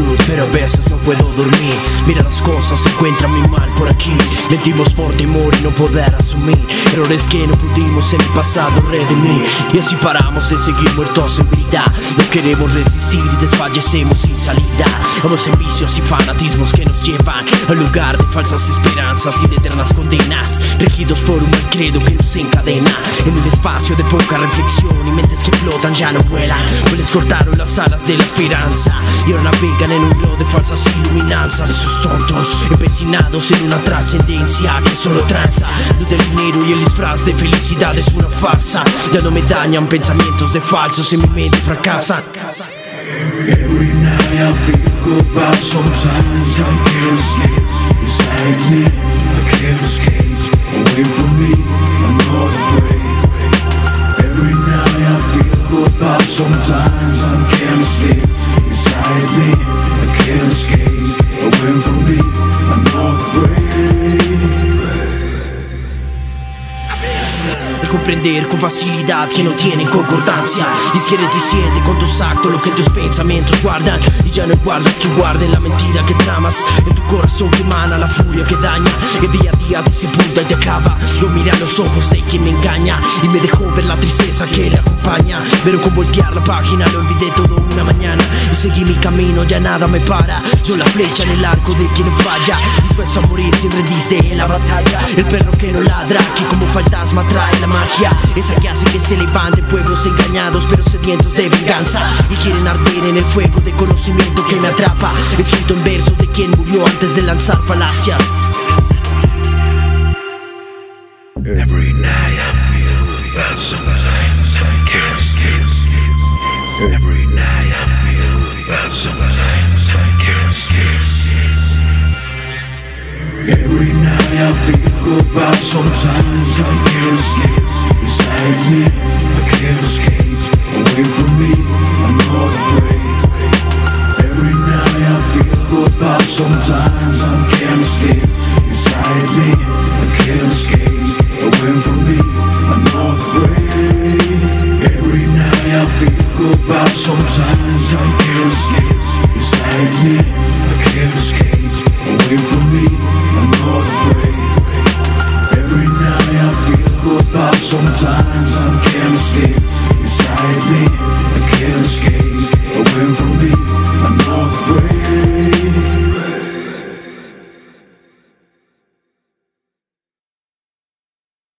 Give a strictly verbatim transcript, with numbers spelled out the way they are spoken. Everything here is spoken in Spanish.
good, pero a veces no puedo dormir. Mira las cosas, se encuentran muy mal por aquí. Mentimos por temor y no poder asumir errores que no pudimos en el pasado redimir. Y así paramos de seguir muertos en vida. No queremos resistir y desfallecemos sin salida. Vamos en vicios y fanatismos que nos llevan al lugar de falsas esperanzas y de eternas condenas, regidos por un mal credo que nos encadena en un espacio de poca reflexión y mentes que flotan ya no vuelan, pues les cortaron las alas de la esperanza y ahora navegan en un globo de falsas iluminanzas. Esos tontos empecinados en una trascendencia que solo tranza, donde el dinero y el disfraz de felicidad es una farsa. Ya no me dañan pensamientos de falsos, en mi mente fracasan. Every night I feel good, but sometimes I can't escape. Inside me, I can't escape. Away from me, I'm not afraid. Every night I feel good, but sometimes I can't escape. Inside me, I can't escape. Away from me, I'm not afraid. El comprender con facilidad que no tienen concordancia, y es que eres diciente con tus actos lo que tus pensamientos guardan, y ya no guardas que guarden la mentira que tramas en tu corazón, que emana la furia que daña, que día a día te sepulta y te acaba. Yo miré a los ojos de quien me engaña y me dejó ver la tristeza que le acompaña, pero con voltear la página lo olvidé todo una mañana y seguí mi camino, ya nada me para. Soy la flecha en el arco de quien no falla, dispuesto a morir sin rendirse en la batalla. El perro que no ladra, que como fantasma trae la magia, esa que hace que se levanten pueblos engañados pero sedientos de venganza, y quieren arder en el fuego de conocimiento que me atrapa, escrito en versos de quien murió antes de lanzar falacias. Every night I feel good, but sometimes I can't escape. Every night I feel good, but sometimes I can't escape. Every night I feel good, but sometimes I can't escape. Inside me, I can't escape. Away from me, I'm not afraid. Every night I feel good, but sometimes I can't escape. Inside me, I can't escape. Away from me, I'm not afraid. Every night I feel good, but sometimes I can't escape. Inside me, I can't escape. Away from me, I'm not afraid. Every night I feel good, but sometimes I can't escape. Inside me, I can't escape. Away from me,